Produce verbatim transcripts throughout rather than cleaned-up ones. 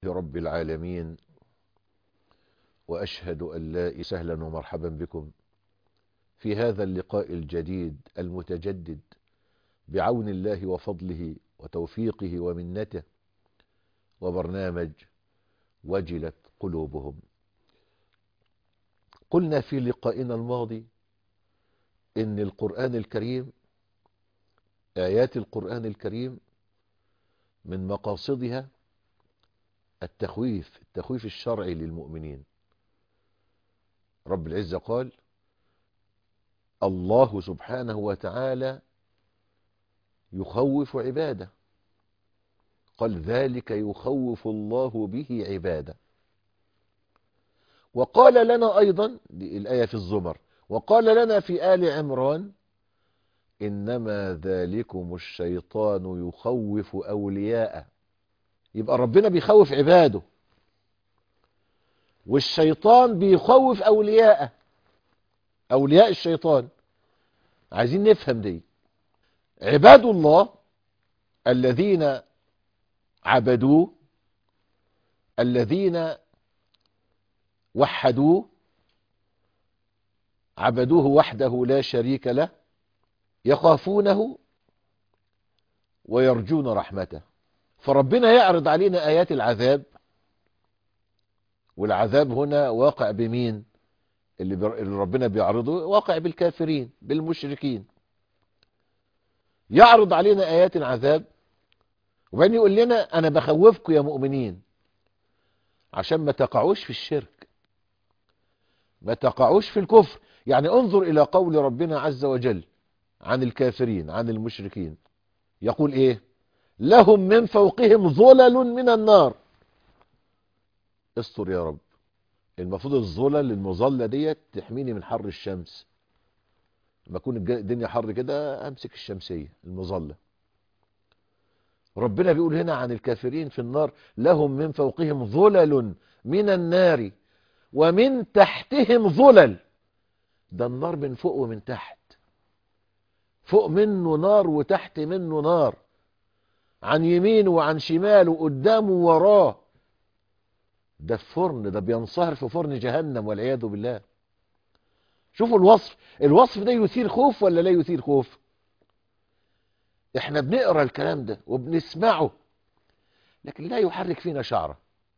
لله رب العالمين، وأشهد أن لا سهلا ومرحبا بكم في هذا اللقاء الجديد المتجدد بعون الله وفضله وتوفيقه ومنته، وبرنامج وجلت قلوبهم. قلنا في لقائنا الماضي إن القرآن الكريم، آيات القرآن الكريم من مقاصدها التخويف التخويف الشرعي للمؤمنين. رب العزة قال: الله سبحانه وتعالى يخوف عباده، قال: ذلك يخوف الله به عباده. وقال لنا أيضا، الآية في الزمر، وقال لنا في آل عمران: إنما ذلكم الشيطان يخوف أولياءه. يبقى ربنا بيخوف عباده، والشيطان بيخوف أولياءه، أولياء الشيطان. عايزين نفهم دي. عباد الله الذين عبدوه، الذين وحدوه، عبدوه وحده لا شريك له، يخافونه ويرجون رحمته. فربنا يعرض علينا آيات العذاب، والعذاب هنا واقع بمين؟ اللي, بر... اللي ربنا بيعرضه واقع بالكافرين، بالمشركين. يعرض علينا آيات العذاب، وبعدين يقول لنا: أنا بخوفكم يا مؤمنين عشان ما تقعوش في الشرك، ما تقعوش في الكفر. يعني انظر إلى قول ربنا عز وجل عن الكافرين، عن المشركين، يقول إيه؟ لهم من فوقهم ظلل من النار. استر يا رب. المفروض الظلل المظلة ديت تحميني من حر الشمس. لما اكون الدنيا حر كده امسك الشمسية المظلة. ربنا بيقول هنا عن الكافرين في النار: لهم من فوقهم ظلل من النار ومن تحتهم ظلل. ده النار من فوق ومن تحت، فوق منه نار وتحت منه نار، عن يمينه وعن شماله وقدامه وراه. ده فرن، ده بينصهر في فرن جهنم والعياذ بالله. شوفوا الوصف، الوصف ده يثير خوف ولا لا يثير خوف؟ احنا بنقرأ الكلام ده وبنسمعه، لكن لا يحرك فينا شعرة،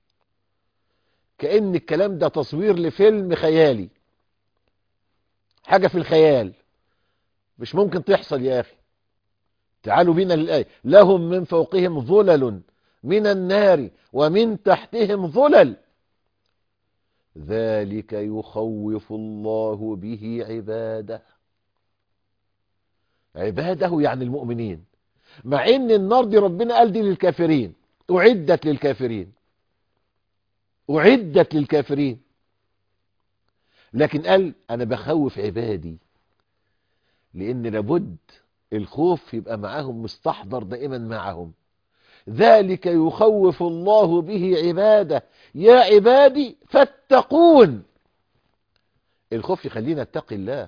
كأن الكلام ده تصوير لفيلم خيالي، حاجة في الخيال مش ممكن تحصل يا أخي. تعالوا بينا للآية: لهم من فوقهم ظلل من النار ومن تحتهم ظلل ذلك يخوف الله به عباده. عباده يعني المؤمنين، مع ان النار دي ربنا قال دي للكافرين، أعدت للكافرين، أعدت للكافرين، لكن قال أنا بخوف عبادي، لأن لابد الخوف يبقى معاهم مستحضر دائما معهم. ذلك يخوف الله به عباده يا عبادي فاتقون. الخوف يخلينا اتقي الله.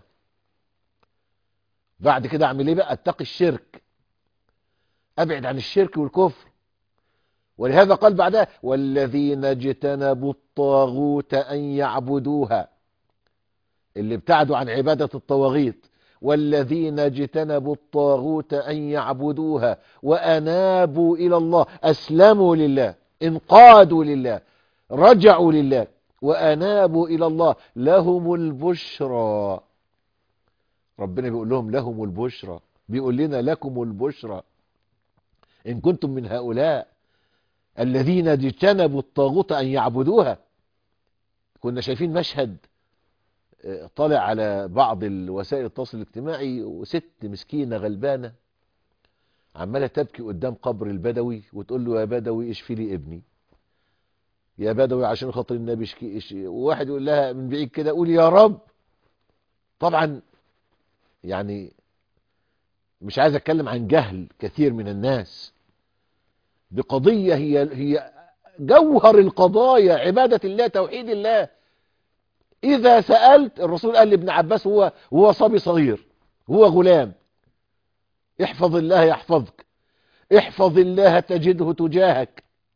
بعد كده اعمل ايه بقى؟ اتقي الشرك، ابعد عن الشرك والكفر. ولهذا قال بعدها: والذين اجتنبوا الطاغوت ان يعبدوها، اللي ابتعدوا عن عبادة الطواغيت. والذين اجتنبوا الطاغوت ان يعبدوها وانابوا الى الله، اسلموا لله، انقادوا لله، رجعوا لله، وانابوا الى الله، لهم البشرى. ربنا بيقول لهم لهم البشرى، بيقول لنا لكم البشرى ان كنتم من هؤلاء الذين اجتنبوا الطاغوت ان يعبدوها. كنا شايفين مشهد طالع على بعض الوسائل التواصل الاجتماعي، وست مسكينة غلبانة عمالة تبكي قدام قبر البدوي وتقول له: يا بدوي اشفي لي ابني، يا بدوي عشان خاطر النبي اشكي اشكي. وواحد يقول لها من بعيد كده: قول يا رب. طبعا يعني مش عايز اتكلم عن جهل كثير من الناس بقضية هي هي جوهر القضايا، عبادة الله، توحيد الله. إذا سألت، الرسول قال لابن عباس هو هو صبي صغير، هو غلام: احفظ الله يحفظك، احفظ الله تجده تجاهك،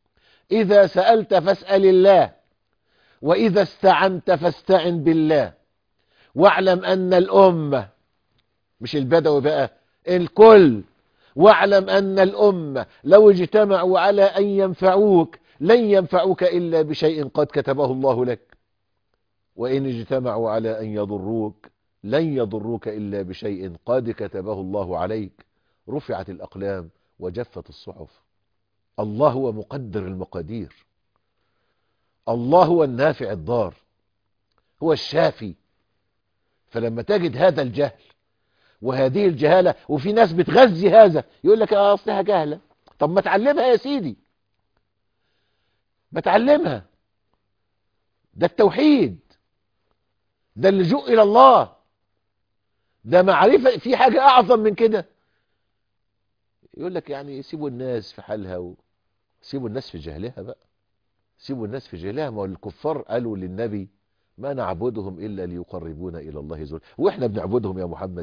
إذا سألت فاسأل الله، وإذا استعنت فاستعن بالله. واعلم أن الأمة، مش البدوي بقى، الكل، واعلم أن الأمة لو اجتمعوا على أن ينفعوك لن ينفعوك إلا بشيء قد كتبه الله لك، وإن اجتمعوا على أن يضروك لن يضروك إلا بشيء قد كتبه الله عليك. رفعت الأقلام وجفت الصحف. الله هو مقدر المقادير، الله هو النافع الضار، هو الشافي. فلما تجد هذا الجهل وهذه الجهالة، وفي ناس بتغذي هذا، يقول لك اه اصلها جهلة. طب ما تعلمها يا سيدي، ما تعلمها. ده التوحيد، ده اللجوء إلى الله، ده معرفة. في حاجة أعظم من كده؟ يقول لك يعني سيبوا الناس في حالها، وسيبوا الناس في جهلها بقى، سيبوا الناس في جهلها. ما هو الكفار قالوا للنبي ما نعبدهم إلا ليقربونا إلى الله زلفى. وإحنا بنعبدهم يا محمد،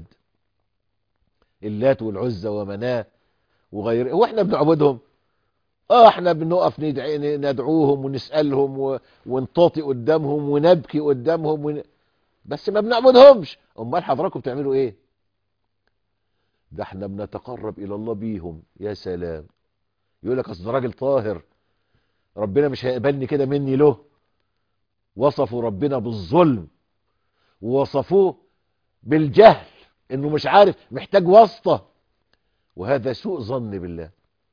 اللات والعزى ومناه وغيره، وإحنا بنعبدهم. اه احنا بنقف ندعي ندعوهم ونسألهم و... ونطاطي قدامهم ونبكي قدامهم ون... بس ما بنعبدهمش. امال حضراتكم بتعملوا ايه؟ ده احنا بنتقرب الى الله بيهم. يا سلام. يقول لك اصل ده راجل طاهر، ربنا مش هيقبلني كده مني له. وصفوا ربنا بالظلم، ووصفوه بالجهل، انه مش عارف، محتاج واسطة. وهذا سوء ظن بالله،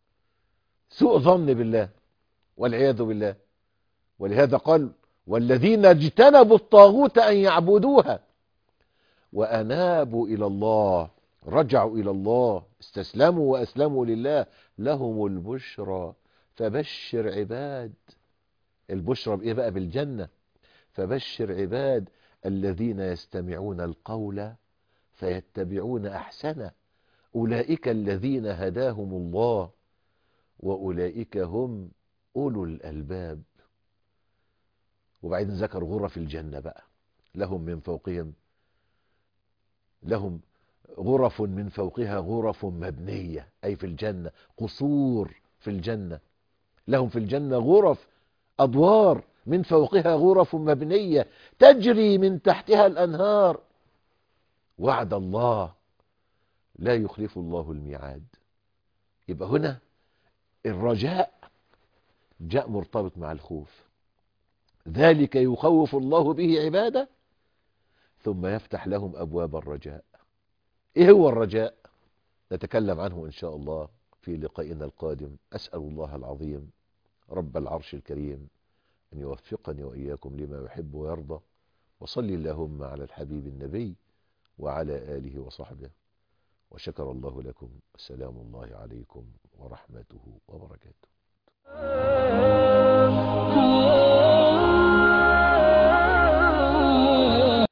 سوء ظن بالله والعياذ بالله. ولهذا قال والذين اجتنبوا الطاغوت أن يعبدوها وأنابوا إلى الله، رجعوا إلى الله، استسلموا وأسلموا لله، لهم البشرى فبشر عباد. البشرى بإيه بقى؟ بالجنة. فبشر عباد الذين يستمعون القول فيتبعون أحسنه، أولئك الذين هداهم الله وأولئك هم أولو الألباب. وبعدين ذكر غرف الجنة بقى، لهم من فوقهم، لهم غرف من فوقها غرف مبنية، أي في الجنة قصور في الجنة. لهم في الجنة غرف، أدوار، من فوقها غرف مبنية تجري من تحتها الأنهار. وعد الله لا يخلف الله الميعاد. يبقى هنا الرجاء جاء مرتبط مع الخوف. ذلك يخوف الله به عباده ثم يفتح لهم أبواب الرجاء. إيه هو الرجاء؟ نتكلم عنه إن شاء الله في لقائنا القادم. أسأل الله العظيم رب العرش الكريم أن يوفقني وإياكم لما يحب ويرضى. وصل اللهم على الحبيب النبي وعلى آله وصحبه، وشكر الله لكم. السلام الله عليكم ورحمته وبركاته.